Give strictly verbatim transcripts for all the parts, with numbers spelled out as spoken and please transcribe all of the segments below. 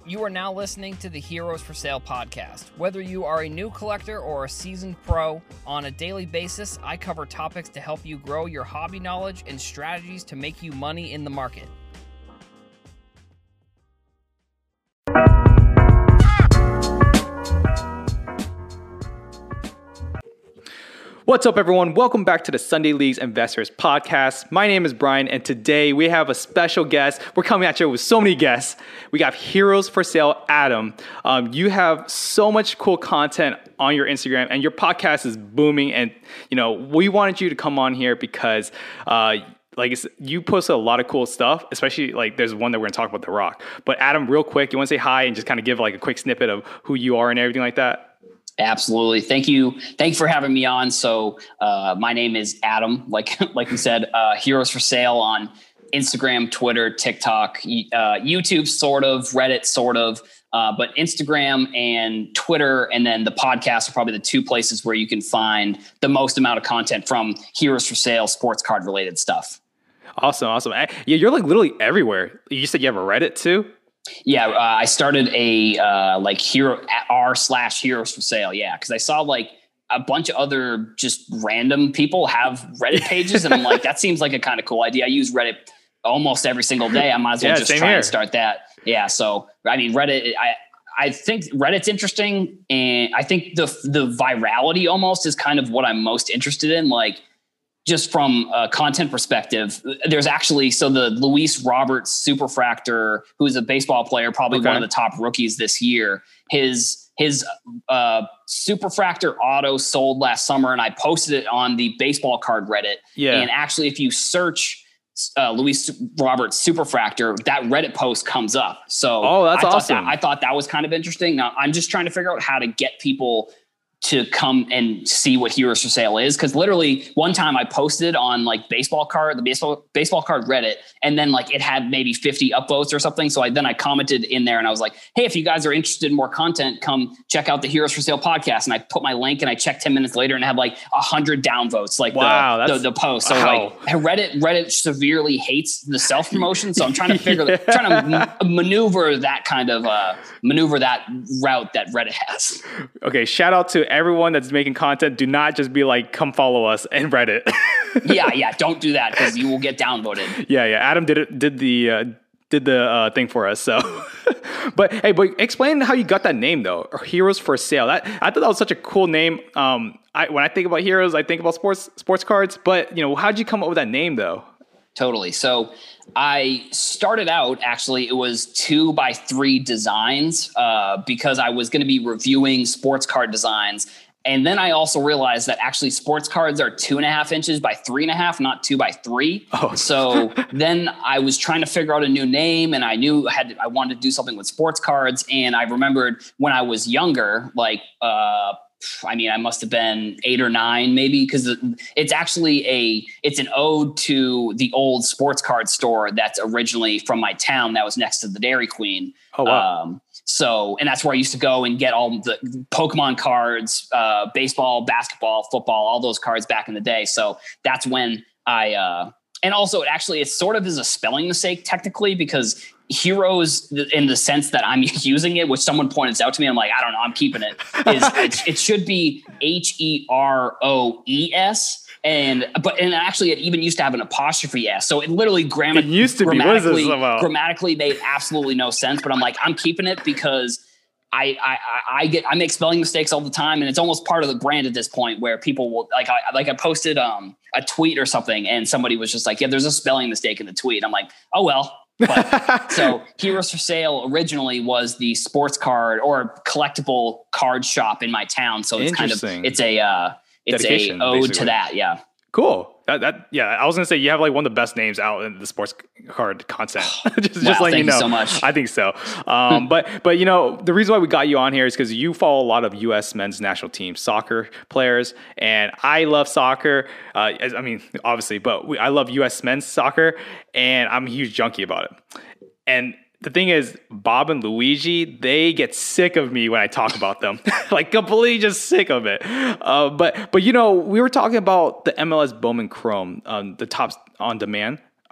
You are now listening to the Heroes for Sale podcast. Whether you are a new collector or a seasoned pro, on a daily basis, I cover topics to help you grow your hobby knowledge and strategies to make you money in the market. What's up, everyone? Welcome back to the Sunday Leagues Investors Podcast. My name is Brian, and today we have a special guest. We're coming at you with so many guests. We got Heroes for Sale, Adam. Um, you have so much cool content on your Instagram, and your podcast is booming. And you know, we wanted you to come on here because, uh, like, it's, you posted a lot of cool stuff. Especially like, there's one that we're gonna talk about, The Rock. But Adam, real quick, you want to say hi and just kind of give like a quick snippet of who you are and everything like that? Absolutely. Thank you. Thank you for having me on. So uh, my name is Adam, like like you said, uh, Heroes for Sale on Instagram, Twitter, TikTok, uh, YouTube, sort of, Reddit, sort of. Uh, but Instagram and Twitter, and then the podcast are probably the two places where you can find the most amount of content from Heroes for Sale, sports card related stuff. Awesome. Awesome. Yeah, you're like literally everywhere. You said you have a Reddit too? Yeah, uh, I started a uh, like hero r slash Heroes for Sale. Yeah, because I saw like a bunch of other just random people have Reddit pages, and I'm like, that seems like a kind of cool idea. I use Reddit almost every single day. I might as well yeah, just try here. and start that. Yeah, so I mean, Reddit. I I think Reddit's interesting, and I think the the virality almost is kind of what I'm most interested in. Like, just from a content perspective, there's actually, so the Luis Roberts Superfractor, who's a baseball player, probably okay. one of the top rookies this year, his, his uh, Superfractor auto sold last summer, and I posted it on the baseball card Reddit. Yeah. And actually, if you search uh, Luis Roberts Superfractor, that Reddit post comes up. So oh, that's I awesome. That, I thought that was kind of interesting. Now I'm just trying to figure out how to get people to come and see what Heroes for Sale is. Cause literally one time I posted on like baseball card, the baseball, baseball card Reddit. And then like it had maybe fifty upvotes or something. So I, then I commented in there and I was like, hey, if you guys are interested in more content, come check out the Heroes for Sale podcast. And I put my link and I checked ten minutes later and had like a hundred downvotes, like wow, the, the, the post. So wow. like Reddit, Reddit severely hates the self promotion. So I'm trying to figure, yeah. trying to m- maneuver that kind of, uh, maneuver that route that Reddit has. Okay. Shout out to everyone that's making content. Do not just be like, come follow us in Reddit. yeah, yeah, don't do that because you will get downvoted. Yeah, yeah. Adam did it, did the uh, did the uh, thing for us. So, but hey, but explain how you got that name though, Heroes for Sale. That I thought that was such a cool name. Um, I when I think about heroes, I think about sports sports cards. But you know, how'd you come up with that name though? Totally. So I started out, actually, it was two by three designs uh, because I was going to be reviewing sports card designs. And then I also realized that actually sports cards are two and a half inches by three and a half, not two by three. Oh. So then I was trying to figure out a new name, and I knew I had I wanted to do something with sports cards. And I remembered when I was younger, like, uh, I mean, I must have been eight or nine, maybe, because it's actually a it's an ode to the old sports card store that's originally from my town that was next to the Dairy Queen. Oh, wow. Um, so, and that's where I used to go and get all the Pokemon cards, uh, baseball, basketball, football, all those cards back in the day. So that's when I, uh, and also it actually, it sort of is a spelling mistake technically, because Heroes, in the sense that I'm using it, which someone pointed out to me, I'm like, I don't know, I'm keeping it. Is it, it should be H E R O E S. And but and actually, it even used to have an apostrophe S. So it literally gram- it used to grammatically, be. What is this about? Grammatically made absolutely no sense. But I'm like, I'm keeping it because I, I I get I make spelling mistakes all the time, and it's almost part of the brand at this point where people will like I like I posted um a tweet or something, and somebody was just like, yeah, there's a spelling mistake in the tweet. I'm like, oh well. But, so Heroes for Sale originally was the sports card or collectible card shop in my town. So it's kind of it's a uh, it's a ode basically. to that. Yeah. Cool. That, that yeah, I was gonna say you have like one of the best names out in the sports card content. just wow, just letting thank you know. You so much. I think so. Um, but but you know the reason why we got you on here is because you follow a lot of U S men's national team soccer players, and I love soccer. Uh, as, I mean, obviously, but we, I love U S men's soccer, and I'm a huge junkie about it. And the thing is, Bob and Luigi, they get sick of me when I talk about them, like completely just sick of it. Uh, but but you know, we were talking about the M L S Bowman Chrome, um, the Topps on demand.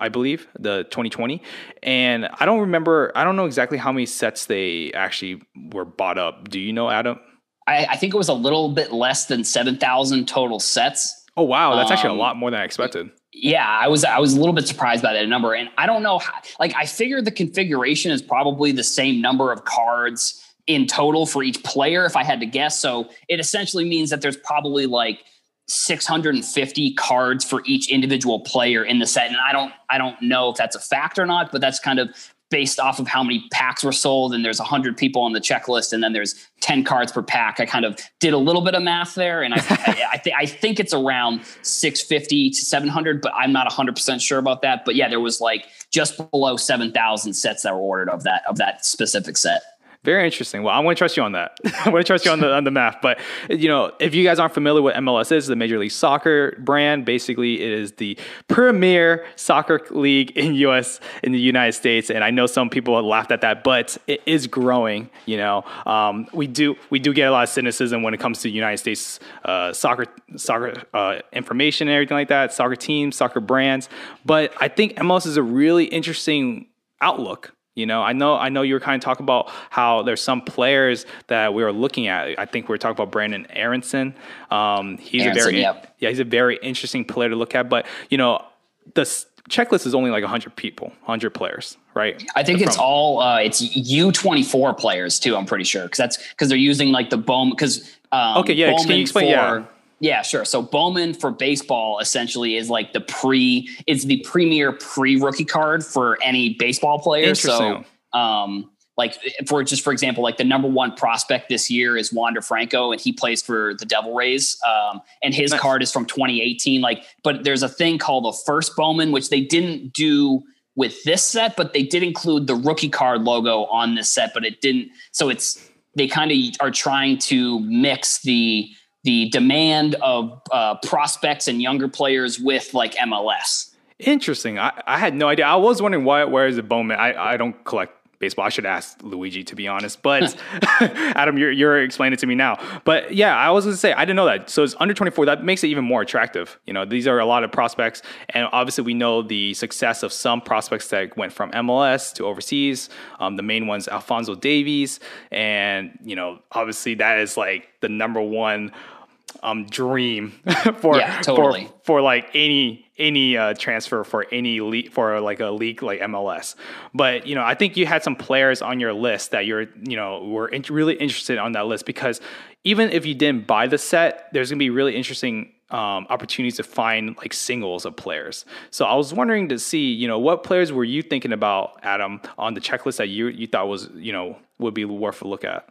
I believe, the twenty twenty. And I don't remember, I don't know exactly how many sets they actually were bought up. Do you know, Adam? I, I think it was a little bit less than seven thousand total sets. Oh, wow. That's um, actually a lot more than I expected. Yeah, I was I was a little bit surprised by that number. And I don't know how, like, I figured the configuration is probably the same number of cards in total for each player, if I had to guess. So it essentially means that there's probably like six hundred fifty cards for each individual player in the set. And I don't I don't know if that's a fact or not, but that's kind of based off of how many packs were sold, and there's one hundred people on the checklist, and then there's ten cards per pack. I kind of did a little bit of math there, and I I, I, th- I think it's around six fifty to seven hundred, but I'm not one hundred percent sure about that. But yeah, there was like just below seven thousand sets that were ordered of that of that specific set. Very interesting. Well, I'm going to trust you on that. I'm going to trust you on the on the math. But, you know, if you guys aren't familiar with M L S is, the Major League Soccer brand, basically it is the premier soccer league in U S in the United States. And I know some people have laughed at that, but it is growing. You know, um, we do we do get a lot of cynicism when it comes to United States uh, soccer soccer uh, information and everything like that, soccer teams, soccer brands. But I think M L S is a really interesting outlook. You know, I know I know you were kind of talking about how there's some players that we were looking at. I think we were talking about Brenden Aaronson. Um, he's Aaronson, a very yep. yeah, he's a very interesting player to look at. But, you know, the checklist is only like one hundred people, one hundred players, right? I think From, it's all uh, it's U twenty-four players too. I'm pretty sure because that's because they're using like the Bowman because um, okay, yeah. Bowman Can you explain? For, yeah. Yeah, sure. So Bowman for baseball essentially is like the pre, it's the premier pre-rookie card for any baseball player. Interesting. So, um, like for just for example, like the number one prospect this year is Wander Franco, and he plays for the Devil Rays. Um, and his nice. card is from twenty eighteen. Like, but there's a thing called the first Bowman, which they didn't do with this set, but they did include the rookie card logo on this set, but it didn't. So it's they kind of are trying to mix the the demand of uh, prospects and younger players with like M L S. Interesting. I, I had no idea. I was wondering why, where is the Bowman? I, I don't collect baseball. I should ask Luigi, to be honest, but Adam, you're, you're explaining it to me now. But yeah, I was going to say, I didn't know that. So it's under twenty-four. That makes it even more attractive. You know, these are a lot of prospects. And obviously we know the success of some prospects that went from M L S to overseas. Um, the main one's Alphonso Davies. And, you know, obviously that is like the number one um, dream for, yeah, totally. for, for like any, any uh, transfer for any league, for like a league like M L S. But, you know, I think you had some players on your list that you're, you know, were in- really interested on that list, because even if you didn't buy the set, there's going to be really interesting um, opportunities to find like singles of players. So I was wondering to see, you know, what players were you thinking about, Adam, on the checklist that you, you thought was, you know, would be worth a look at?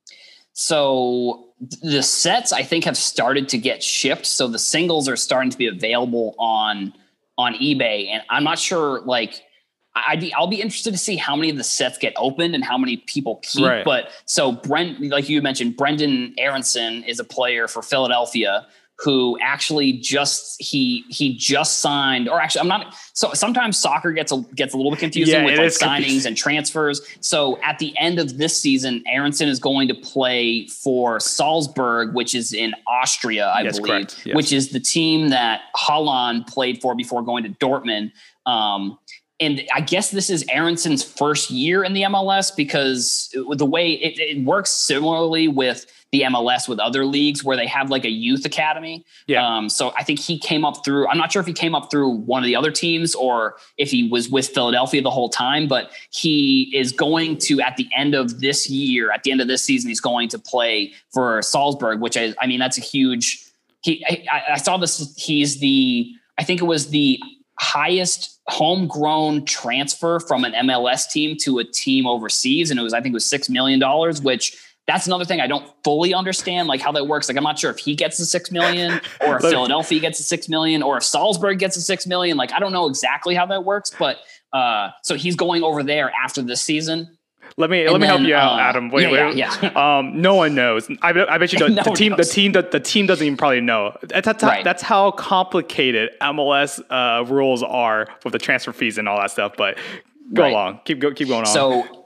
So the sets I think have started to get shipped. So the singles are starting to be available on, on eBay, and I'm not sure, like I'd be, I'll be interested to see how many of the sets get opened and how many people keep. Right. But so Brent, like you mentioned, Brenden Aaronson is a player for Philadelphia who actually just, he, he just signed, or actually I'm not, so sometimes soccer gets a, gets a little bit confusing yeah, with like signings confusing. and transfers. So at the end of this season, Aaronson is going to play for Salzburg, which is in Austria, I yes, believe, yes. which is the team that Haaland played for before going to Dortmund. Um, And I guess this is Aaronson's first year in the M L S, because the way it, it works similarly with the M L S with other leagues where they have like a youth academy. Yeah. Um, so I think he came up through, I'm not sure if he came up through one of the other teams or if he was with Philadelphia the whole time, but he is going to, at the end of this year, at the end of this season, he's going to play for Salzburg, which I, I mean, that's a huge, he, I, I saw this. He's the, I think it was the highest homegrown transfer from an M L S team to a team overseas. And it was, I think it was six million dollars, which that's another thing I don't fully understand, like how that works. Like, I'm not sure if he gets the six million or if Philadelphia gets the six million or if Salzburg gets the six million. Like, I don't know exactly how that works, but uh, so he's going over there after this season. Let me And let me then, help you out, uh, Adam. Wait, yeah, wait. yeah, yeah. Um, no one knows. I, bet- I bet you the, No the one team. The knows. team. The, the team doesn't even probably know. That's that's, Right. how, that's how complicated M L S uh, rules are with the transfer fees and all that stuff. But go Right. along. Keep go. Keep going on. So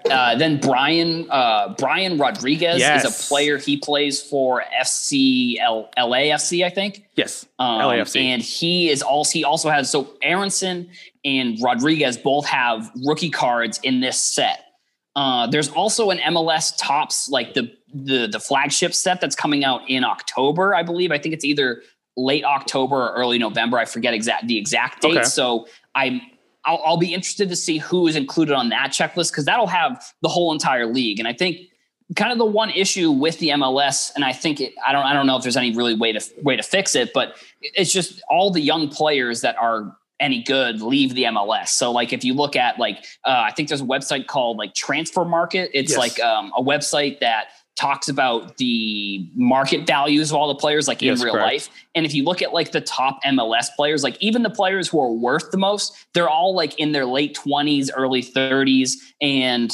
Uh, then Brian uh, Brian Rodriguez yes. is a player. He plays for F C L- LAFC, I think. Yes, um, L A F C. And he is also he also has so Aronson and Rodriguez both have rookie cards in this set. Uh, there's also an M L S Topps, like the the the flagship set that's coming out in October, I believe. I think it's either late October or early November. I forget exact the exact date. Okay. So I'm. I'll, I'll be interested to see who is included on that checklist because that'll have the whole entire league. And I think kind of the one issue with the M L S, and I think it, I don't, I don't know if there's any really way to way to fix it, but it's just all the young players that are any good leave the M L S. So like if you look at like, uh, I think there's a website called like Transfer Market. It's yes. like um, a website that talks about the market values of all the players like in yes, real correct. life. And if you look at like the top M L S players, like even the players who are worth the most, they're all like in their late twenties, early thirties. And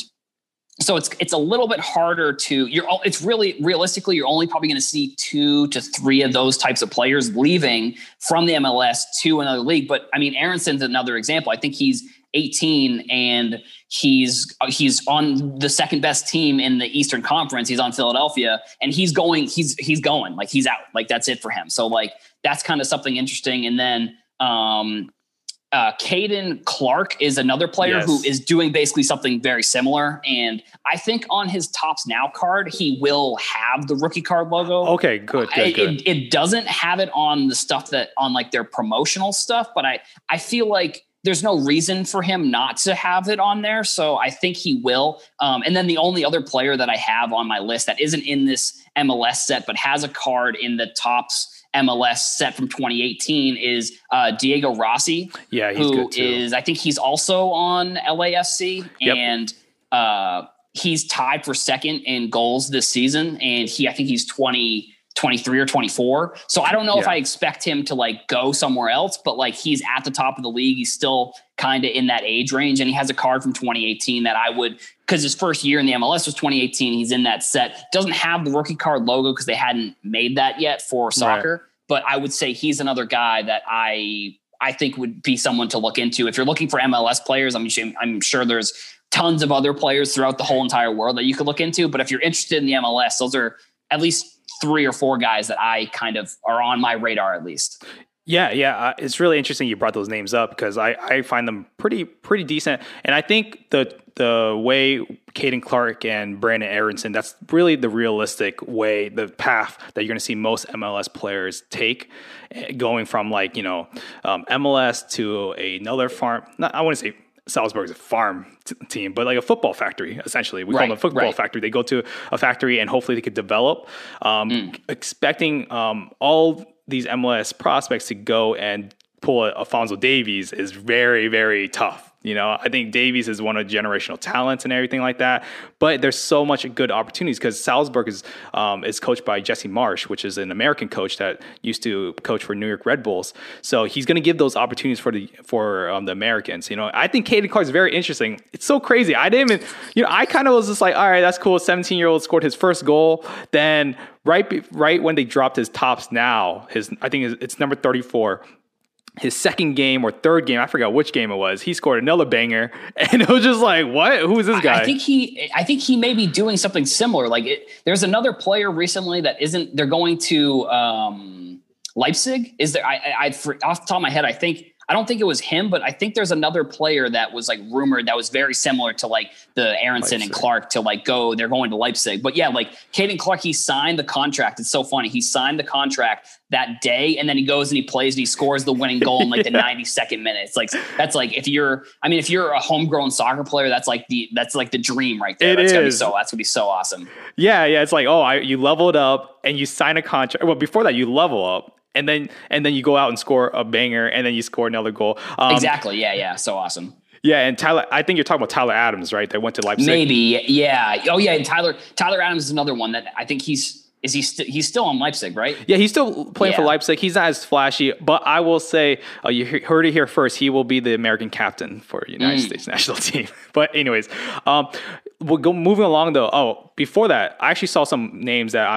so it's, it's a little bit harder to you're all, it's really realistically, you're only probably going to see two to three of those types of players leaving from the M L S to another league. But I mean, Aronson's another example. I think he's eighteen and he's he's on the second best team in the Eastern Conference. He's on Philadelphia and he's going he's he's going like he's out. Like that's it for him. So like that's kind of something interesting. And then um uh Caden Clark is another player yes. who is doing basically something very similar. And I think on his Topps Now card he will have the rookie card logo. Okay, good, good, I, good. It, it doesn't have it on the stuff that on like their promotional stuff, but I I feel like there's no reason for him not to have it on there. So I think he will. Um, and then the only other player that I have on my list that isn't in this M L S set, but has a card in the Topps M L S set from twenty eighteen is uh, Diego Rossi. Yeah, he's who good too. is, I think he's also on L A F C yep. and uh, he's tied for second in goals this season. And he, I think he's twenty, twenty-three or twenty-four. So I don't know yeah. if I expect him to like go somewhere else, but like he's at the top of the league. He's still kind of in that age range. And he has a card from twenty eighteen that I would, cause his first year in the M L S was twenty eighteen. He's in that set. Doesn't have the rookie card logo cause they hadn't made that yet for soccer. Right. But I would say he's another guy that I, I think would be someone to look into. If you're looking for M L S players, I'm sure, I'm sure there's tons of other players throughout the whole entire world that you could look into. But if you're interested in the M L S, those are at least three or four guys that I kind of are on my radar at least. Yeah, yeah. Uh, it's really interesting you brought those names up because I, I find them pretty pretty decent. And I think the the way Caden Clark and Brandon Aronson, that's really the realistic way, the path that you're going to see most M L S players take, going from like, you know, um, M L S to another farm. Not, I wouldn't say Salzburg is a farm t- team, but like a football factory, essentially. We right, call them a football right. factory. They go to a factory and hopefully they could develop. Um, mm. Expecting um, all these M L S prospects to go and pull a Alphonso Davies is very, very tough. You know, I think Davies is one of generational talents and everything like that. But there's so much good opportunities because Salzburg is um, is coached by Jesse Marsh, which is an American coach that used to coach for New York Red Bulls. So he's going to give those opportunities for the for um, the Americans. You know, I think Caden Clark is very interesting. It's so crazy. I didn't even, you know, I kind of was just like, all right, that's cool. seventeen year old scored his first goal. Then right, be, right when they dropped his Topps Now, his I think it's number thirty-four. His second game or third game, I forgot which game it was, he scored another banger, and it was just like, what? Who is this guy? I think he, I think he may be doing something similar. Like, it, there's another player recently that isn't. They're going to um, Leipzig. Is there? I, I, I, off the top of my head, I think. I don't think it was him, but I think there's another player that was like rumored that was very similar to like the Aronson Leipzig. And Clark to like go, they're going to Leipzig. But yeah, like Caden Clark, he signed the contract. It's so funny. He signed the contract that day and then he goes and he plays and he scores the winning goal in like the ninety-second minute. It's like, that's like, if you're, I mean, if you're a homegrown soccer player, that's like the, that's like the dream right there. It that's is. gonna be so, that's gonna be so awesome. Yeah. Yeah. It's like, oh, I, you leveled up and you sign a contract. Well, before that you level up. And then and then you go out and score a banger, and then you score another goal. Um, exactly. Yeah, yeah. So awesome. Yeah, and Tyler, I think you're talking about Tyler Adams, right? They went to Leipzig. Maybe, yeah. Oh, yeah. And Tyler Tyler Adams is another one that I think he's is he st- he's still on Leipzig, right? Yeah, he's still playing yeah. for Leipzig. He's not as flashy, but I will say, uh, you heard it here first. He will be the American captain for United mm. States national team. But anyways, um, we'll go moving along though. Oh, before that, I actually saw some names that I'm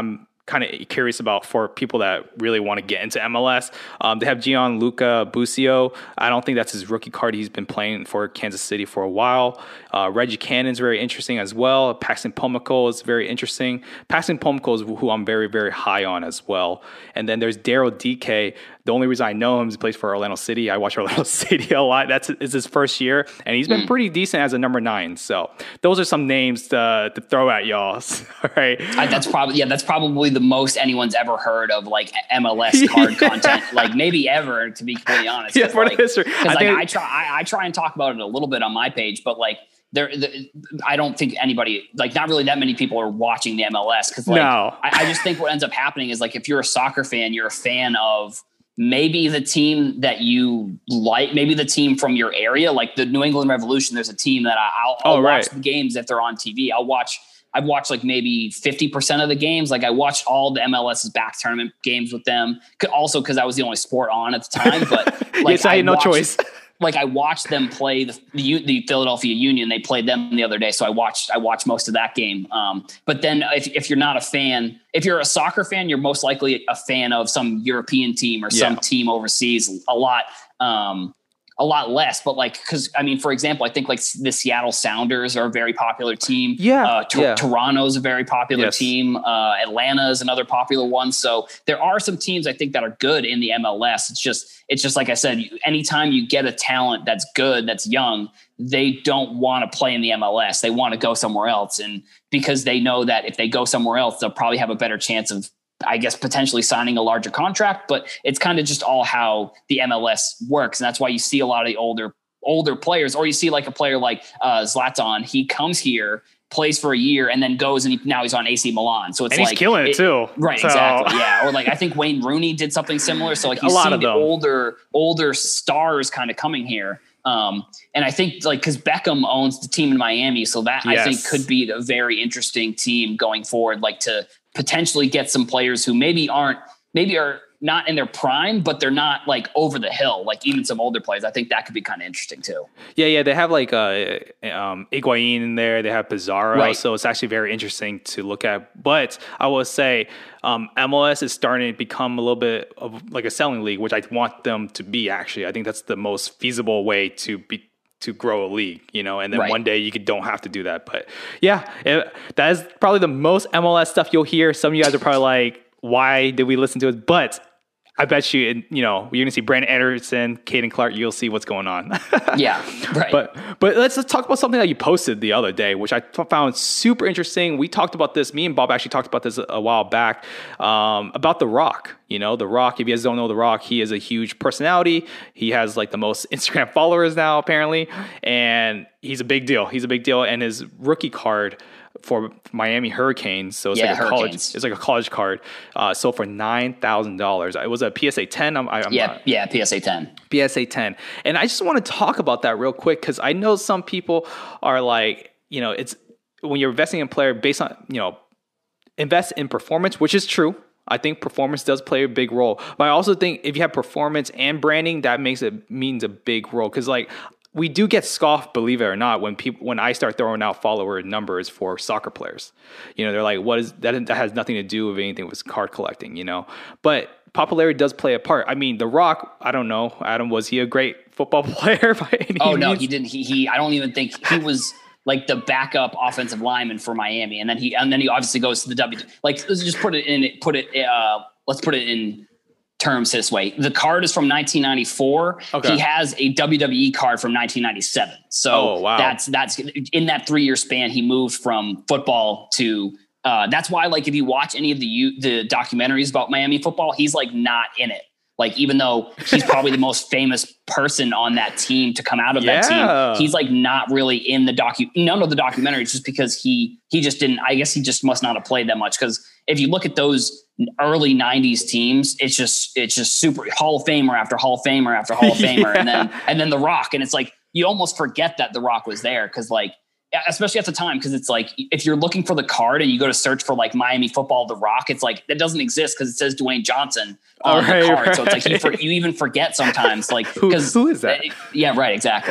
kind of curious about for people that really want to get into M L S. Um, they have Gianluca Busio. I don't think that's his rookie card. He's been playing for Kansas City for a while. Uh, Reggie Cannon's very interesting as well. Paxton Pomykal is very interesting. Paxton Pomykal is who I'm very, very high on as well. And then there's Daryl D K. The only reason I know him is he plays for Orlando City. I watch Orlando City a lot. That's is his first year, and he's been mm. pretty decent as a number nine. So those are some names to, to throw at y'all. All right, I, that's probably yeah, that's probably the most anyone's ever heard of like M L S card yeah. content, like maybe ever, to be completely honest. Yeah, for like, the history. Because like I try, I, I try and talk about it a little bit on my page, but like. There, the, I don't think anybody, like not really that many people are watching the M L S because like no. I, I just think what ends up happening is like if you're a soccer fan, you're a fan of maybe the team that you like, maybe the team from your area, like the New England Revolution. There's a team that I, I'll, I'll oh, watch right. the games if they're on T V. I'll watch. I've watched like maybe fifty percent of the games. Like I watched all the M L S's back tournament games with them. Also because I was the only sport on at the time. But like yes, I, I had no watched, choice. Like I watched them play the, the the Philadelphia Union. They played them the other day, so I watched I watched most of that game. Um, but then if if you're not a fan, if you're a soccer fan, you're most likely a fan of some European team or some yeah. team overseas. A lot. Um, a lot less, but like, cause I mean, for example, I think like the Seattle Sounders are a very popular team. Yeah. Uh, to- yeah. Toronto's a very popular yes. team. Uh, Atlanta is another popular one. So there are some teams I think that are good in the M L S. It's just, it's just, like I said, anytime you get a talent that's good, that's young, they don't want to play in the M L S. They want to go somewhere else. And because they know that if they go somewhere else, they'll probably have a better chance of, I guess, potentially signing a larger contract, but it's kind of just all how the M L S works. And that's why you see a lot of the older, older players, or you see like a player like uh, Zlatan, he comes here, plays for a year and then goes and he, now he's on A C Milan. So it's and like, he's killing it, it too. Right. So. Exactly. Yeah. Or like, I think Wayne Rooney did something similar. So like you see the them. older, older stars kind of coming here. Um, and I think like, cause Beckham owns the team in Miami. So that yes. I think could be a very interesting team going forward, like to potentially get some players who maybe aren't, maybe are not in their prime, but they're not like over the hill, like even some older players. I think that could be kind of interesting too. Yeah. Yeah. They have like, uh, um, Higuain in there, they have Pizarro. Right. So it's actually very interesting to look at, but I will say, um, M L S is starting to become a little bit of like a selling league, which I want them to be actually. I think that's the most feasible way to be, to grow a league, you know, and then right. one day you could, don't have to do that. But yeah, it, that is probably the most M L S stuff you'll hear. Some of you guys are probably like, why did we listen to it? But I bet you, you know, you're going to see Brandon Anderson, Caden Clark, you'll see what's going on. yeah, right. But but let's, let's talk about something that you posted the other day, which I found super interesting. We talked about this, me and Bob actually talked about this a, a while back, um, about The Rock. You know, The Rock, if you guys don't know The Rock, he is a huge personality. He has like the most Instagram followers now, apparently. And he's a big deal. He's a big deal. And his rookie card for Miami Hurricanes, so it's yeah, like a Hurricanes. college, it's like a college card, uh, sold for nine thousand dollars. It was a P S A ten. I'm, I'm yeah, not, yeah, P S A ten. P S A ten, and I just want to talk about that real quick because I know some people are like, you know, it's when you're investing in a player based on, you know, invest in performance, which is true. I think performance does play a big role, but I also think if you have performance and branding, that makes it means a big role because like. We do get scoffed, believe it or not, when people when I start throwing out follower numbers for soccer players. You know, they're like, "What is that? That has nothing to do with anything with card collecting." You know, but popularity does play a part. I mean, The Rock. I don't know, Adam. Was he a great football player by any Oh means? no, he didn't. He he. I don't even think he was like the backup offensive lineman for Miami, and then he and then he obviously goes to the W. Like, let's just put it in. Put it. Uh, let's put it in. terms this way. The card is from nineteen ninety-four. Okay. He has a W W E card from nineteen ninety-seven. So oh, wow. that's, that's in that three year span, he moved from football to, uh, that's why, like, if you watch any of the, the documentaries about Miami football, he's like not in it. Like, even though he's probably the most famous person on that team to come out of yeah. that team, he's like not really in the docu, none of the documentaries just because he, he just didn't, I guess he just must not have played that much. Cause if you look at those early nineties teams, it's just, it's just super Hall of Famer after Hall of Famer after Hall of Famer. yeah. And then, and then The Rock. And it's like, you almost forget that The Rock was there. Cause like, especially at the time, because it's like if you're looking for the card and you go to search for like Miami football, The Rock, it's like that doesn't exist because it says Dwayne Johnson on right, the card. Right. So it's like you, for, you even forget sometimes, like who, who is that? Yeah, right, exactly.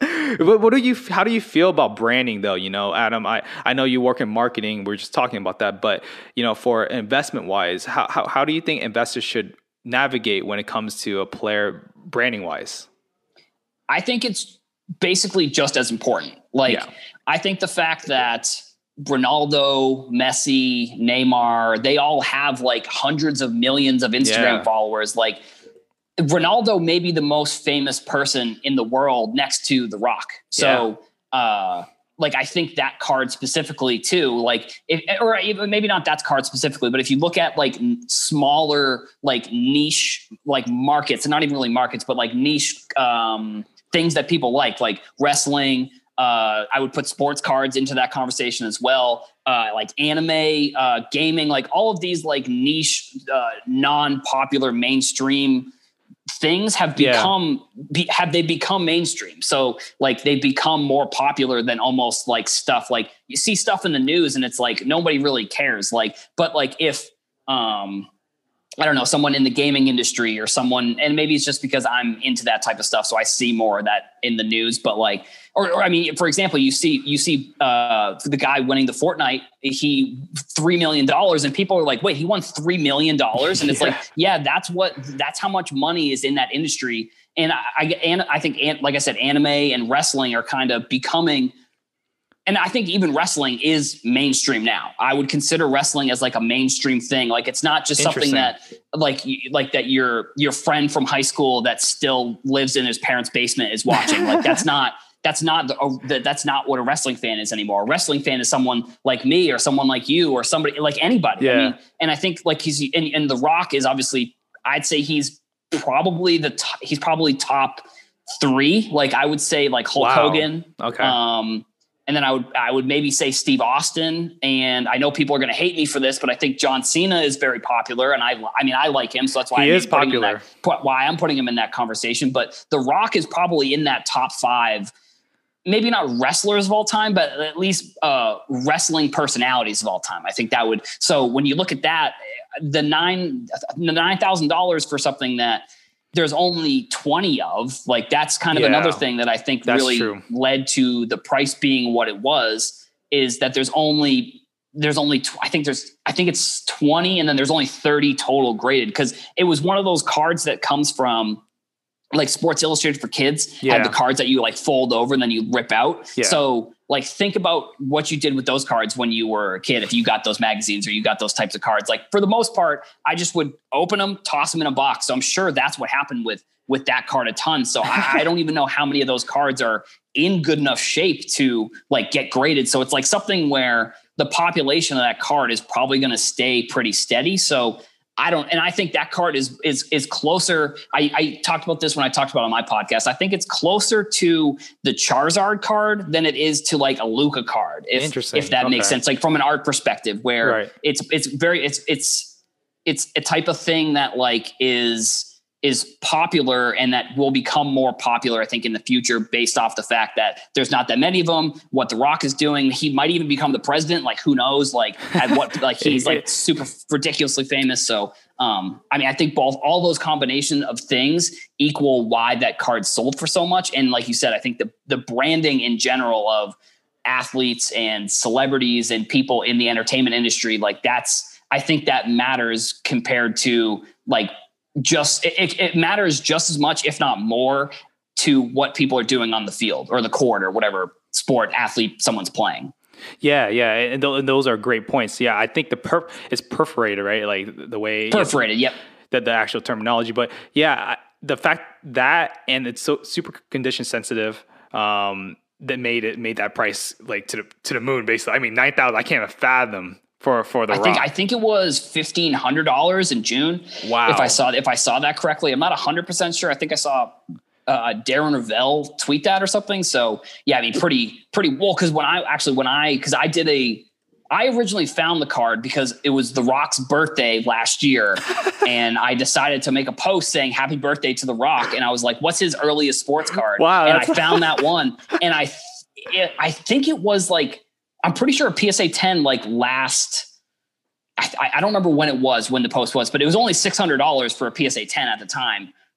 But what do you? How do you feel about branding, though? You know, Adam, I, I know you work in marketing. We're just talking about that, but you know, for investment wise, how how how do you think investors should navigate when it comes to a player branding wise? I think it's basically just as important. Like, Yeah. I think the fact that Ronaldo, Messi, Neymar, they all have like hundreds of millions of Instagram Yeah. followers. Like, Ronaldo may be the most famous person in the world next to The Rock. So, uh, like, I think that card specifically too, like, if, or even maybe not that card specifically, but if you look at like n- smaller, like niche, like markets, and not even really markets, but like niche um, things that people like, like wrestling. Uh, I would put sports cards into that conversation as well. Uh, like anime, uh, gaming, like all of these like niche, uh, non-popular mainstream things have Yeah. become, be, have they become mainstream? So like they become more popular than almost like stuff like you see stuff in the news and it's like, nobody really cares. Like, but like if, um, I don't know, someone in the gaming industry or someone, and maybe it's just because I'm into that type of stuff. So I see more of that in the news, but like, or, or I mean, for example, you see, you see uh, the guy winning the Fortnite, he three million dollars and people are like, wait, he won three million dollars. And it's Yeah. like, yeah, that's what, that's how much money is in that industry. And I, I, and I think, and like I said, anime and wrestling are kind of becoming, and I think even wrestling is mainstream now. I would consider wrestling as like a mainstream thing. Like it's not just something Interesting. that like, you- like that your, your friend from high school that still lives in his parents' basement is watching. Like that's not, that's not, the, uh, the, that's not what a wrestling fan is anymore. A wrestling fan is someone like me or someone like you or somebody like anybody. Yeah. I mean, and I think like he's, and, and The Rock is obviously, I'd say he's probably the top, he's probably top three. Like I would say like Hulk Wow. Hogan. Okay. Um, And then I would I would maybe say Steve Austin, and I know people are going to hate me for this, but I think John Cena is very popular, and I I mean I like him, so that's why He I'm is putting him in popular. that, pu- why I'm putting him in that conversation. But The Rock is probably in that top five, maybe not wrestlers of all time, but at least uh, wrestling personalities of all time. I think that would. So when you look at that, the nine the nine thousand dollars for something that there's only twenty of, like that's kind of Yeah. another thing that I think That's really true. led to the price being what it was, is that there's only, there's only, tw- I think there's, I think it's twenty and then there's only thirty total graded. Cause it was one of those cards that comes from like Sports Illustrated for kids, Yeah. had the cards that you like fold over and then you rip out. Yeah. So like, think about what you did with those cards when you were a kid. If you got those magazines or you got those types of cards, like for the most part, I just would open them, toss them in a box. So I'm sure that's what happened with, with that card a ton. So I, I don't even know how many of those cards are in good enough shape to like get graded. So it's like something where the population of that card is probably going to stay pretty steady. So I don't, and I think that card is, is, is closer. I, I talked about this when I talked about it on my podcast. I think it's closer to the Charizard card than it is to like a Luca card. If, Interesting. if that makes Okay. sense, like from an art perspective where Right. it's, it's very, it's, it's, it's a type of thing that like is, is popular and that will become more popular, I think, in the future based off the fact that there's not that many of them. What The Rock is doing, he might even become the president. Like, who knows? Like, at what, like he's like super ridiculously famous. So, um, I mean, I think both, all those combination of things equal why that card sold for so much. And like you said, I think the, the branding in general of athletes and celebrities and people in the entertainment industry, like that's, I think that matters compared to like, just it, it matters just as much, if not more, to what people are doing on the field or the court or whatever sport athlete someone's playing. Yeah, yeah, and, th- and those are great points. Yeah, I think the perf it's perforated, right? Like the way Perforated, yep. the, the actual terminology. But yeah, I- the fact that and it's so super condition sensitive um, that made it made that price like to the to the moon. Basically, I mean nine thousand. I can't even fathom for for the I Rock. think I think it was fifteen hundred dollars in June. Wow. If I saw if I saw that correctly, I'm not a hundred percent sure. I think I saw uh, Darren Ravel tweet that or something. So yeah, I mean, pretty pretty well. Because when I actually when I because I did a I originally found the card because it was The Rock's birthday last year, and I decided to make a post saying "Happy Birthday to The Rock," and I was like, "What's his earliest sports card?" Wow, and I that's- found that one, and I it, I think it was like. I'm pretty sure a P S A ten like last, I, I don't remember when it was, when the post was, but it was only six hundred dollars for a P S A ten at the time.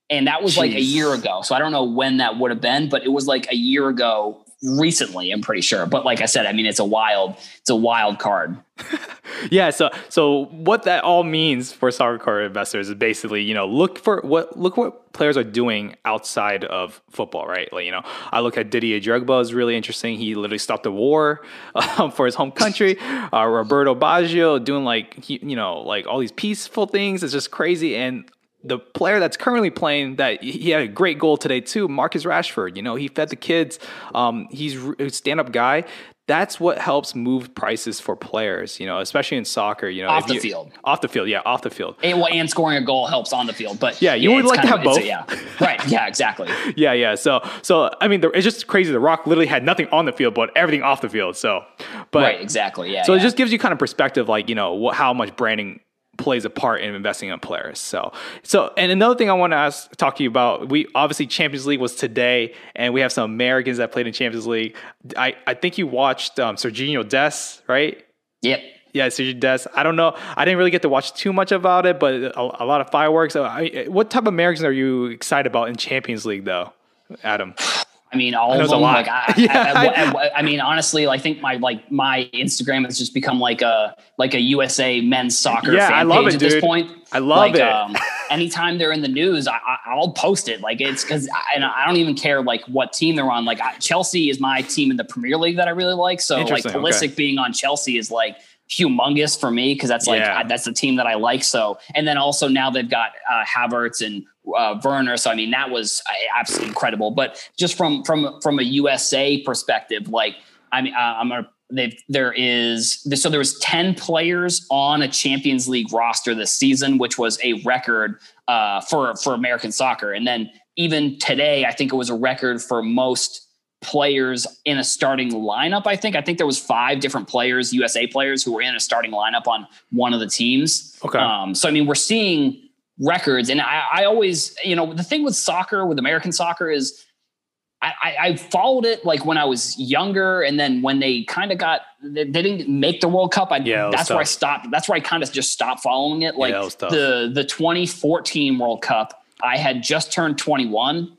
And that was like a Jeez. year ago. So I don't know when that would have been, but it was like a year ago recently, I'm pretty sure. But like I said, I mean, it's a wild, it's a wild card. Yeah, so so what that all means for soccer card investors is basically, you know, look for what look what players are doing outside of football, right? Like, you know, I look at Didier Drogba is really interesting. He literally stopped the war um, for his home country. Uh, Roberto Baggio doing like he, you know, like all these peaceful things. It's just crazy. And the player that's currently playing that he had a great goal today too, Marcus Rashford. You know, he fed the kids. Um, he's a stand-up guy. That's what helps move prices for players, you know, especially in soccer, you know, Off if the you, field. Off the field. Yeah. Off the field. And, well, and scoring a goal helps on the field, but yeah, you yeah, would it's like to kind have of- both. it's a- yeah. Right. Yeah, exactly. Yeah. Yeah. So, so, I mean, it's just crazy. The Rock literally had nothing on the field, but everything off the field. So, but Right. Exactly. Yeah. so yeah. it just gives you kind of perspective, like, you know, what, how much branding plays a part in investing in players. So, so, and another thing I want to ask, talk to you about, we obviously Champions League was today, and we have some Americans that played in Champions League. I, I think you watched um, Serginho Dest, right? Yep. Yeah, Serginho Dest. I don't know. I didn't really get to watch too much about it, but a, a lot of fireworks. So I, what type of Americans are you excited about in Champions League, though, Adam? I mean, all I know of it's a them. lot. Like, I, Yeah, I, I- I, I, I mean, honestly, I think my like my Instagram has just become like a like a U S A men's soccer Yeah, fan I love page it, at this dude. point. I love like, it. Um, anytime they're in the news, I, I, I'll post it. Like it's because, and I don't even care like what team they're on. Like I, Chelsea is my team in the Premier League that I really like. So like Interesting, Pulisic okay. being on Chelsea is like humongous for me because that's like Yeah. I, that's the team that I like. So and then also now they've got uh, Havertz and uh, Werner. So I mean that was uh, absolutely incredible. But just from from from a U S A perspective, like I mean uh, I'm gonna. They've, there is so there was ten players on a Champions League roster this season, which was a record uh, for for American soccer. And then even today, I think it was a record for most players in a starting lineup. I think I think there was five different players, U S A players, who were in a starting lineup on one of the teams. Okay. Um, so I mean, we're seeing records, and I, I always, you know, the thing with soccer, with American soccer is. I, I followed it like when I was younger, and then when they kind of got, they, they didn't make the World Cup. I, Yeah, it was that's where I tough. stopped. That's where I kind of just stopped following it. Like that was tough. the the twenty fourteen World Cup, I had just turned twenty-one,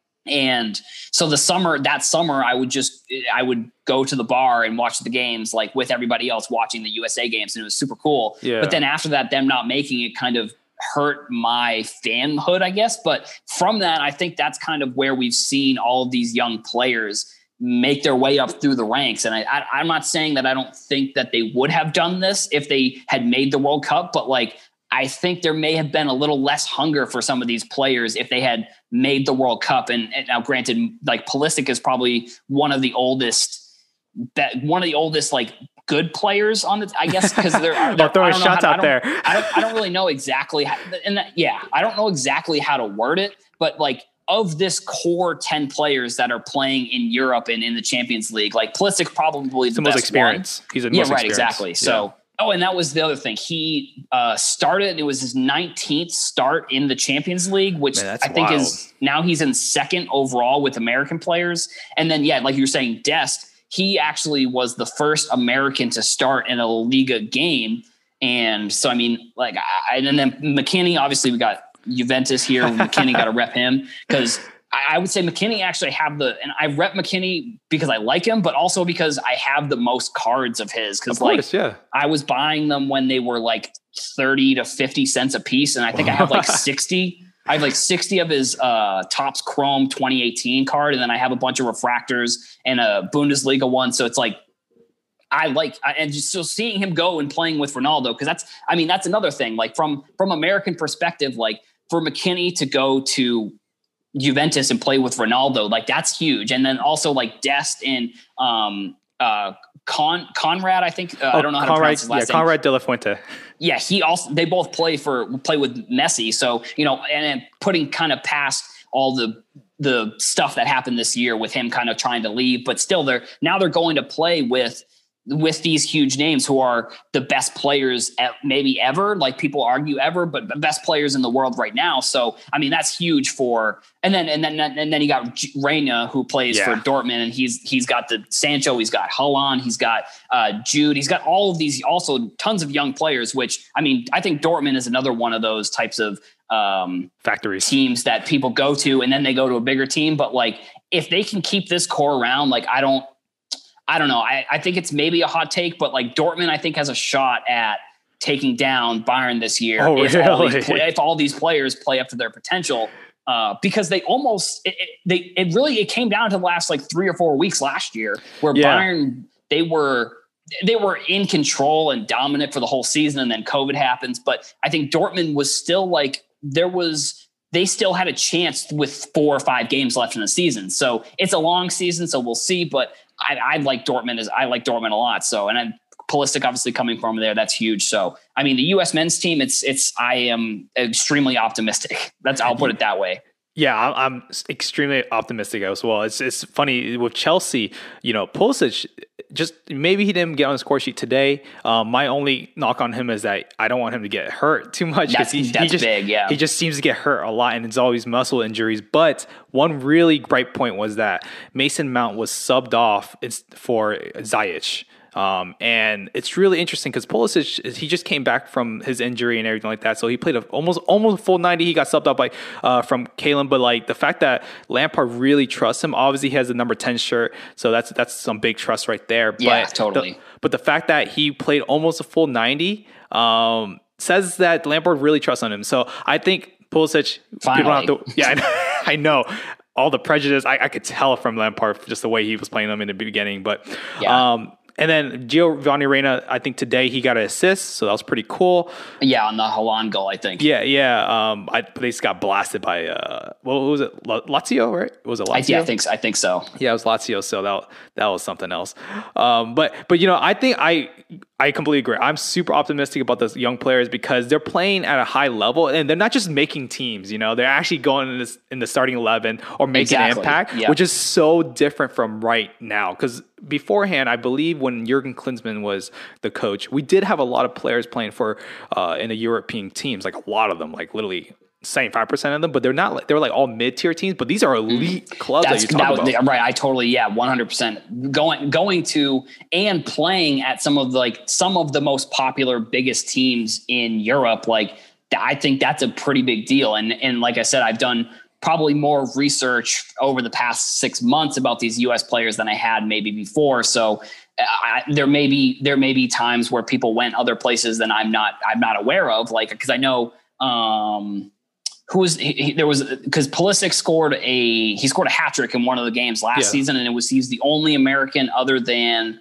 and so the summer that summer I would just I would go to the bar and watch the games like with everybody else watching the U S A games, and it was super cool. Yeah. But then after that, them not making it kind of hurt my fanhood, I guess. But from that, I think that's kind of where we've seen all of these young players make their way up through the ranks. And I, I, I'm not saying that I don't think that they would have done this if they had made the World Cup, but like, I think there may have been a little less hunger for some of these players if they had made the World Cup. And, and now granted, like Pulisic is probably one of the oldest, that one of the oldest, like, good players on the, I guess, because they're, they're They're throwing I don't know shots how- out I there. don't- I don't, I don't really know exactly how, and that, yeah, I don't know exactly how to word it, but like of this core ten players that are playing in Europe and in the Champions League, like Pulisic probably He's the the most best experienced. He's the one. Yeah, most right, experienced. exactly. Yeah. So, oh, and that was the other thing. He uh, started, it was his nineteenth start in the Champions League, which Man, that's I think wild. is now he's in second overall with American players. And then, yeah, like you were saying, Dest, he actually was the first American to start in a La Liga game. And so, I mean, like, I, and then McKinney, obviously we got Juventus here. McKinney got to rep him because I, I would say McKinney actually have the, and I rep McKinney because I like him, but also because I have the most cards of his. Cause Of like course, yeah. I was buying them when they were like thirty to fifty cents a piece. And I think I have like sixty. I have like sixty of his uh, Topps Chrome twenty eighteen card, and then I have a bunch of refractors and a Bundesliga one. So it's like I like, I, and just so seeing him go and playing with Ronaldo, because that's, I mean, that's another thing. Like from from American perspective, like for McKinney to go to Juventus and play with Ronaldo, like that's huge. And then also like Dest and um, uh, Con Conrad, I think uh, I don't know how to Conrad, pronounce his yeah, last name. Conrad De La Fuente. Yeah, he also they both play for play with Messi. So, you know, and then putting kind of past all the the stuff that happened this year with him kind of trying to leave, but still they're now they're going to play with with these huge names who are the best players at maybe ever, like people argue ever, but the best players in the world right now. So, I mean, that's huge for, and then, and then, and then you got Reina who plays yeah. for Dortmund, and he's, he's got the Sancho, he's got Haaland, he's got uh, Jude, he's got all of these, also tons of young players, which, I mean, I think Dortmund is another one of those types of um, factories teams that people go to, and then they go to a bigger team. But like, if they can keep this core around, like, I don't, I don't know. I, I think it's maybe a hot take, but like Dortmund, I think has a shot at taking down Bayern this year. Oh, if, really? all these, if all these players play up to their potential, uh, because they almost, it, it, they, it really, it came down to the last like three or four weeks last year where yeah. Bayern, they were, they were in control and dominant for the whole season. And then COVID happens. But I think Dortmund was still like, there was, they still had a chance with four or five games left in the season. So it's a long season. So we'll see, but I, I like Dortmund as I like Dortmund a lot. So, and I'm Pulisic obviously coming from there. That's huge. So, I mean, the U S men's team, it's, it's, I am extremely optimistic. That's, I'll put it that way. Yeah, I'm extremely optimistic as well. It's it's funny with Chelsea, you know, Pulisic, just maybe he didn't get on the score sheet today. Um, my only knock on him is that I don't want him to get hurt too much. That's, he, that's he just, big, yeah. He just seems to get hurt a lot, and it's always muscle injuries. But one really bright point was that Mason Mount was subbed off for Ziyech. Um, and it's really interesting because Pulisic, he just came back from his injury and everything like that. So he played a, almost almost a full ninety. He got subbed out by uh, from Kalen. But like the fact that Lampard really trusts him, obviously he has the number ten shirt. So that's that's some big trust right there. Yeah, but totally. The, but the fact that he played almost a full ninety um, says that Lampard really trusts on him. So I think Pulisic, Finally. people don't have to, yeah, I know. I know. All the prejudice, I, I could tell from Lampard just the way he was playing them in the beginning. But yeah. um, and then Giovanni Reina, I think today he got an assist, so that was pretty cool. Yeah, on the Haaland goal, I think. Yeah, yeah. Um, I they just got blasted by uh, what was it? Lazio, right? Was it Lazio? I, yeah, I think so. I think so. Yeah, it was Lazio, so that that was something else. Um, but but you know, I think I I completely agree. I'm super optimistic about those young players because they're playing at a high level and they're not just making teams. You know, they're actually going in this in the starting eleven or making exactly. an impact, yeah. which is so different from right now. Because beforehand, I believe when Jurgen Klinsmann was the coach, we did have a lot of players playing for uh, in the European teams, like a lot of them, like literally seventy-five percent of them, but they're not like, they're like all mid-tier teams, but these are elite mm. clubs That's, that you're talking that, about. Right. I totally, yeah, one hundred percent going, going to and playing at some of the, like some of the most popular, biggest teams in Europe. Like I think that's a pretty big deal. And, and like I said, I've done probably more research over the past six months about these U S players than I had maybe before. So I, there may be, there may be times where people went other places than I'm not, I'm not aware of, like, cause I know, um, who was he, he, there was because Pulisic scored a he scored a hat trick in one of the games last yeah. season, and it was he's the only American other than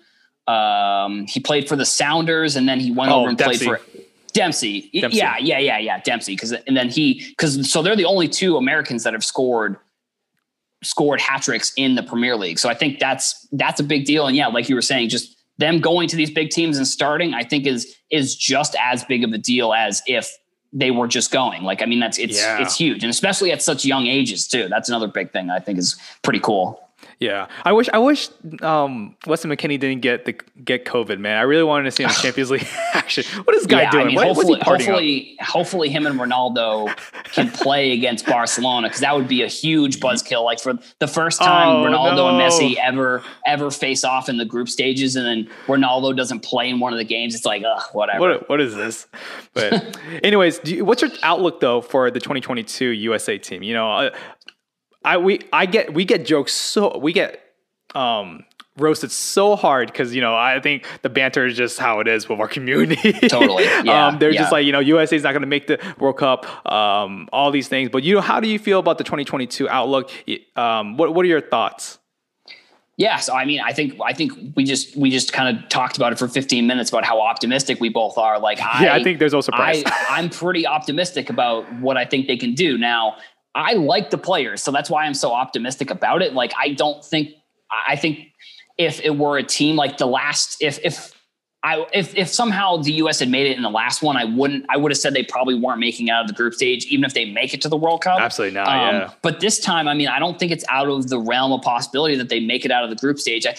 um, he played for the Sounders, and then he went oh, over and Dempsey. played for Dempsey. Dempsey. Yeah, yeah, yeah, yeah, Dempsey. Because and then he because so they're the only two Americans that have scored scored hat tricks in the Premier League. So I think that's that's a big deal. And yeah, like you were saying, just them going to these big teams and starting, I think is is just as big of a deal as if they were just going. Like, I mean, that's, it's, yeah. it's huge. And especially at such young ages too. That's another big thing I think is pretty cool. Yeah. I wish, I wish, um, Weston McKennie didn't get the, get COVID, man. I really wanted to see him in Champions League action. What is this guy yeah, doing? I mean, what, hopefully, hopefully, up? hopefully him and Ronaldo can play against Barcelona. Cause that would be a huge buzzkill. Like for the first time oh, Ronaldo no. and Messi ever, ever face off in the group stages. And then Ronaldo doesn't play in one of the games. It's like, ugh, whatever. What, what is this? But anyways, do you, what's your outlook though for the twenty twenty-two U S A team? You know, I, I, we, I get, we get jokes. So we get, um, roasted so hard because, you know, I think the banter is just how it is with our community. Totally. Yeah, um, they're yeah. just like, you know, U S A is not going to make the World Cup, um, all these things. But, you know, how do you feel about the twenty twenty-two outlook? Um, what, what are your thoughts? Yeah. So, I mean, I think, I think we just, we just kind of talked about it for fifteen minutes about how optimistic we both are. Like, I, yeah, I think there's no surprise. I, I'm pretty optimistic about what I think they can do. Now, I like the players, so that's why I'm so optimistic about it. Like, I don't think, I think if it were a team like the last, if, if I, if, if somehow the U S had made it in the last one, I wouldn't, I would have said they probably weren't making it out of the group stage, even if they make it to the World Cup. Absolutely not. Um, yeah. But this time, I mean, I don't think it's out of the realm of possibility that they make it out of the group stage. I think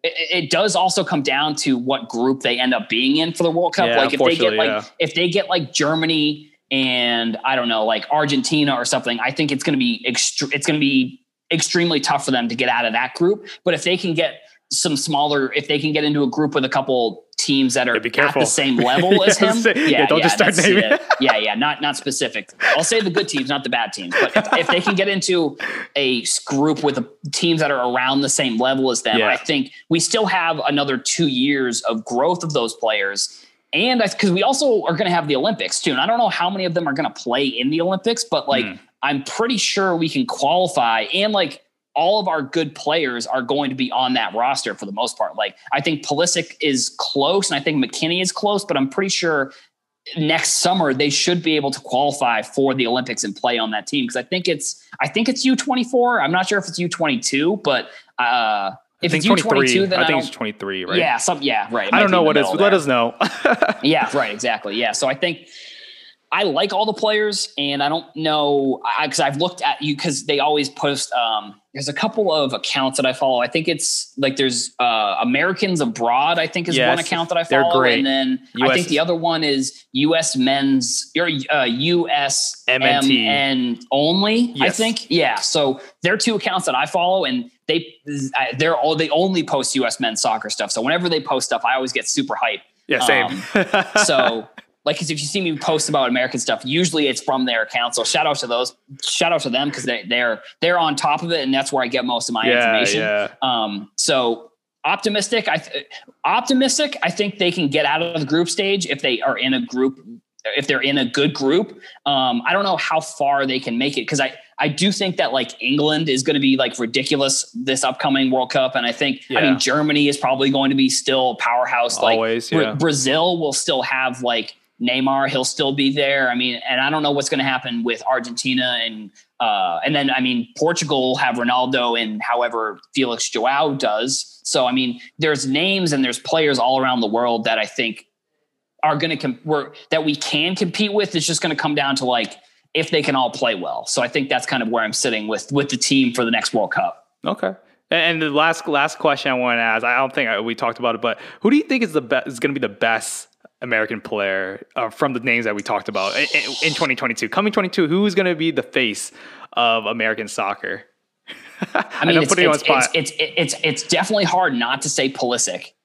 it, it does also come down to what group they end up being in for the World Cup. Yeah, like if they get like, yeah. if they get like Germany and I don't know, like Argentina or something, I think it's going to be extre- it's going to be extremely tough for them to get out of that group. But if they can get some smaller, if they can get into a group with a couple teams that are be at the same level as yeah, him, say, yeah, yeah, don't yeah, just start that's- naming. yeah, yeah, yeah, not not specific. I'll say the good teams, not the bad teams. But if, if they can get into a group with a, teams that are around the same level as them, Yeah. I think we still have another two years of growth of those players. And because we also are going to have the Olympics too. And I don't know how many of them are going to play in the Olympics, but like, Mm. I'm pretty sure we can qualify, and like all of our good players are going to be on that roster for the most part. Like I think Pulisic is close and I think McKinney is close, but I'm pretty sure next summer they should be able to qualify for the Olympics and play on that team. Cause I think it's, I think it's U twenty-four. I'm not sure if it's U twenty-two, but uh, if I it's think U twenty-two, then I I, think don't, it's twenty-three, right? yeah, some, yeah, right. It I might don't be know in what the is. middle Let there. us know. Yeah, right. Exactly. Yeah. So I think I like all the players, and I don't know because I've looked at you because they always post. Um, there's a couple of accounts that I follow. I think it's like there's uh, Americans Abroad. I think is Yes, one account that I they're follow, great. and then U S I think the other one is U S Men's or uh, U S M N T. M N only. I Yes. think yeah. So they're two accounts that I follow, and they they're all they only post U S men's soccer stuff. So whenever they post stuff, I always get super hyped. Yeah, same. Um, so like, cause if you see me post about American stuff, usually it's from their account. So shout out to those, shout out to them. Cause they, they're, they're on top of it. And that's where I get most of my Yeah, information. yeah. Um, so optimistic, I, th- optimistic, I think they can get out of the group stage if they are in a group, if they're in a good group. Um, I don't know how far they can make it. Cause I, I do think that like England is going to be like ridiculous this upcoming World Cup. And I think, Yeah. I mean, Germany is probably going to be still a powerhouse. Like Always, Bra- yeah. Brazil will still have like Neymar. He'll still be there. I mean, and I don't know what's going to happen with Argentina and, uh, and then, I mean, Portugal will have Ronaldo and however Felix Joao does. So, I mean, there's names and there's players all around the world that I think are going to, com- we're, that we can compete with. It's just going to come down to like, if they can all play well. So I think that's kind of where I'm sitting with, with the team for the next World Cup. Okay. And the last last question I want to ask, I don't think I, we talked about it, but who do you think is the best is going to be the best American player uh, from the names that we talked about in, in twenty twenty-two? Coming twenty-two, who is going to be the face of American soccer? I mean, I it's, putting you on it's, spot. it's, it's, it's, it's definitely hard not to say Pulisic.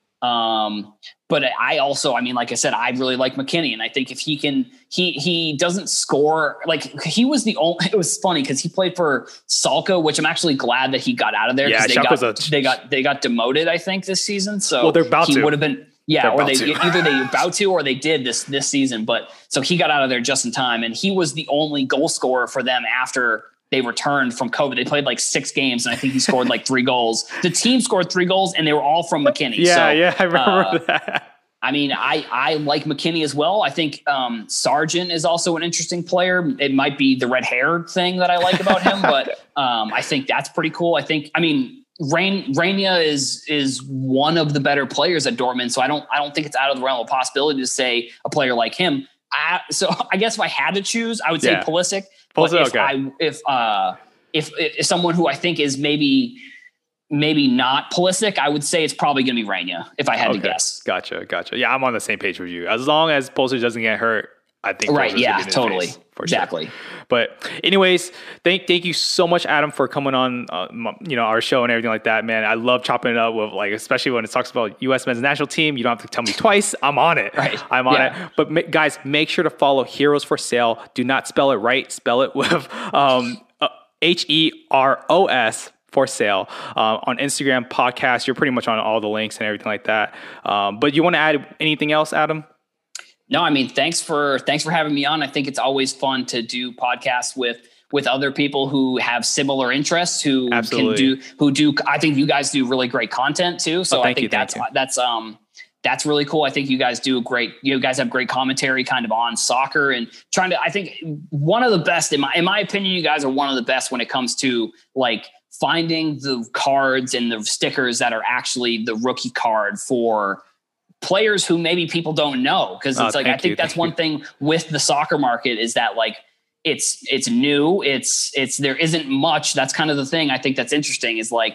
Um, but I also, I mean, like I said, I really like McKinney, and I think if he can, he, he doesn't score, like he was the only, it was funny because he played for Salka, which I'm actually glad that he got out of there. Yeah, they Schalke's got, a- they got, they got demoted, I think this season. So Well, they're about he to. would have been, yeah, They're or about they to. either they about to, or they did this, this season. But so he got out of there just in time, and he was the only goal scorer for them after they returned from COVID. They played like six games, and I think he scored like three goals. The team scored three goals, and they were all from McKinney. Yeah, so, yeah, I remember uh, that. I mean, I, I like McKinney as well. I think um, Sargent is also an interesting player. It might be the red hair thing that I like about him, but um, I think that's pretty cool. I think, I mean, Rain Rania is is one of the better players at Dortmund, so I don't I don't think it's out of the realm of possibility to say a player like him. I, so I guess if I had to choose, I would say Yeah. Pulisic. Pulisic, But if okay. I if uh if, if someone who I think is maybe maybe not Pulisic, I would say it's probably going to be Rania if I had to guess. Gotcha, gotcha. Yeah, I'm on the same page with you. As long as Pulisic doesn't get hurt, I think Right? Pulisic's Yeah, gonna be in totally, his face, for sure. exactly. But anyways, thank thank you so much, Adam, for coming on, uh, m- you know, our show and everything like that, man. I love chopping it up with, like, especially when it talks about U S men's national team. You don't have to tell me twice. I'm on it. Right. I'm on Yeah. it. But ma- guys, make sure to follow Heroes for Sale. Do not spell it right. Spell it with um, uh, H E R O S for sale uh, on Instagram, podcast. You're pretty much on all the links and everything like that. Um, but you want to add anything else, Adam? No, I mean, thanks for thanks for having me on. I think it's always fun to do podcasts with with other people who have similar interests, who Absolutely. can do who do. I think you guys do really great content too. So Oh, I thank think you, thank that's you. that's um that's really cool. I think you guys do a great. You guys have great commentary, kind of on soccer and trying to. I think one of the best in my in my opinion, you guys are one of the best when it comes to like finding the cards and the stickers that are actually the rookie card for players who maybe people don't know. Cause Oh, it's like, I thank think you, that's thank one you. thing with the soccer market is that like, it's, it's new. It's, it's, there isn't much. That's kind of the thing I think that's interesting is like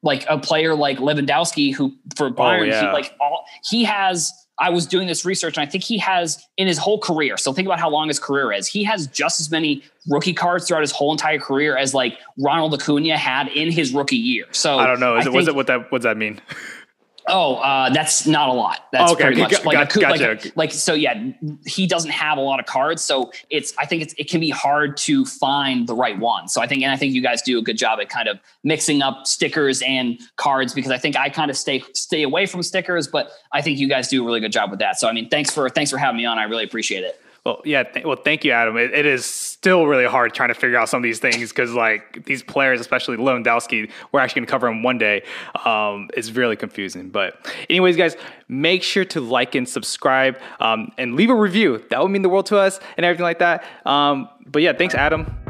like a player like Lewandowski, who for Bayern, oh, yeah. he like all he has. I was doing this research, and I think he has in his whole career. So think about how long his career is. He has just as many rookie cards throughout his whole entire career as like Ronald Acuna had in his rookie year. So I don't know. Is I it, was it what that? What does that mean? Oh, uh, that's not a lot. That's okay, pretty okay, much like, got, a, gotcha. like, like, so yeah, he doesn't have a lot of cards. So it's, I think it's, it can be hard to find the right one. So I think, and I think you guys do a good job at kind of mixing up stickers and cards, because I think I kind of stay, stay away from stickers, but I think you guys do a really good job with that. So, I mean, thanks for, thanks for having me on. I really appreciate it. Well, yeah. Th- well, thank you, Adam. It, it is still really hard trying to figure out some of these things because, like, these players, especially Lewandowski, we're actually going to cover him one day. Um, it's really confusing. But, anyways, guys, make sure to like and subscribe um, and leave a review. That would mean the world to us and everything like that. Um, but yeah, thanks, Adam.